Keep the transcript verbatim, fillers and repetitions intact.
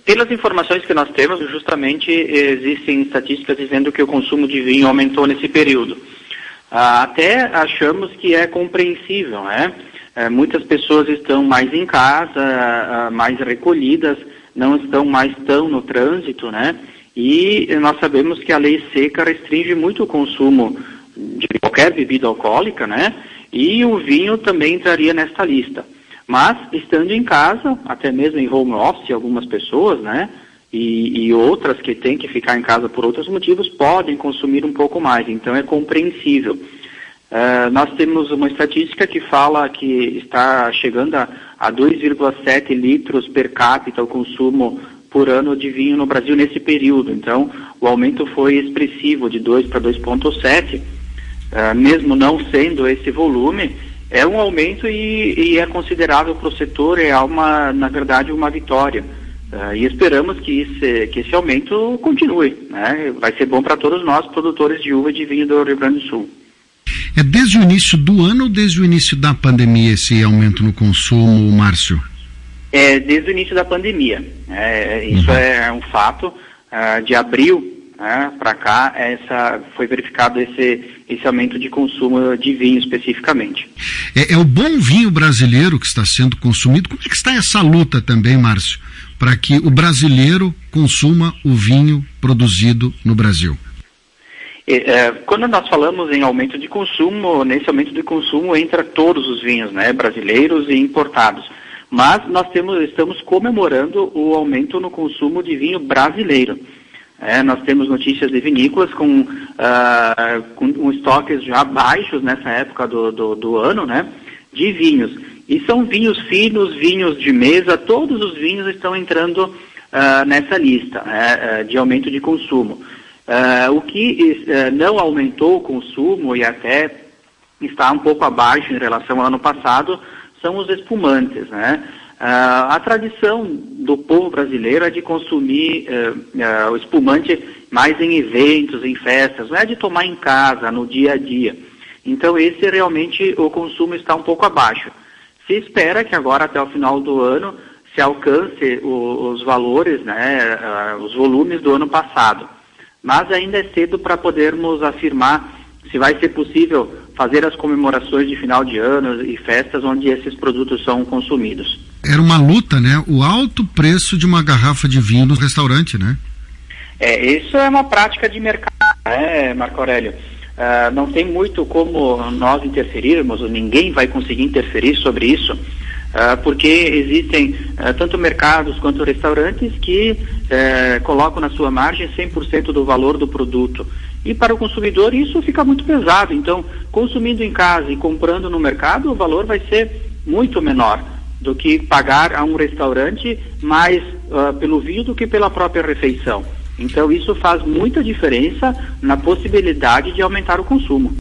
Pelas informações que nós temos, justamente existem estatísticas dizendo que o consumo de vinho aumentou nesse período. Ah, até achamos que é compreensível, né? É, muitas pessoas estão mais em casa, ah, mais recolhidas, não estão mais tão no trânsito, né? E nós sabemos que a lei seca restringe muito o consumo de qualquer bebida alcoólica, né? E o vinho também entraria nesta lista. Mas, estando em casa, até mesmo em home office, algumas pessoas, né, e, e outras que têm que ficar em casa por outros motivos, podem consumir um pouco mais, então é compreensível. Uh, nós temos uma estatística que fala que está chegando a, a dois vírgula sete litros per capita o consumo por ano de vinho no Brasil nesse período, então o aumento foi expressivo de dois para dois vírgula sete, uh, mesmo não sendo esse volume. É um aumento e, e é considerável para o setor, é uma, na verdade, uma vitória. Uh, e esperamos que esse, que esse aumento continue, né? Vai ser bom para todos nós, produtores de uva e de vinho do Rio Grande do Sul. É desde o início do ano ou desde o início da pandemia esse aumento no consumo, Márcio? É desde o início da pandemia. É, isso uhum. é um fato. Uh, de abril né, para cá, essa, foi verificado esse, esse aumento de consumo de vinho especificamente. É, é o bom vinho brasileiro que está sendo consumido. Como é que está essa luta também, Márcio, para que o brasileiro consuma o vinho produzido no Brasil? É, é, quando nós falamos em aumento de consumo, nesse aumento de consumo entra todos os vinhos, né, brasileiros e importados. Mas nós temos, estamos comemorando o aumento no consumo de vinho brasileiro. É, nós temos notícias de vinícolas com, uh, com, com estoques já baixos nessa época do, do, do ano, né, de vinhos. E são vinhos finos, vinhos de mesa, todos os vinhos estão entrando uh, nessa lista, né, de aumento de consumo. Uh, o que uh, não aumentou o consumo e até está um pouco abaixo em relação ao ano passado são os espumantes, né? Uh, a tradição do povo brasileiro é de consumir uh, uh, o espumante mais em eventos, em festas, não é de tomar em casa, no dia a dia. Então esse realmente o consumo está um pouco abaixo. Se espera que agora até o final do ano se alcance o, os valores, né, uh, os volumes do ano passado. Mas ainda é cedo para podermos afirmar se vai ser possível fazer as comemorações de final de ano e festas onde esses produtos são consumidos. Era uma luta, né? O alto preço de uma garrafa de vinho no restaurante, né? É, isso é uma prática de mercado, né, Marco Aurélio? Uh, não tem muito como nós interferirmos, ou ninguém vai conseguir interferir sobre isso, uh, porque existem uh, tanto mercados quanto restaurantes que uh, colocam na sua margem cem por cento do valor do produto. E para o consumidor isso fica muito pesado. Então, consumindo em casa e comprando no mercado, o valor vai ser muito menor do que pagar a um restaurante mais uh, pelo vinho do que pela própria refeição. Então, isso faz muita diferença na possibilidade de aumentar o consumo.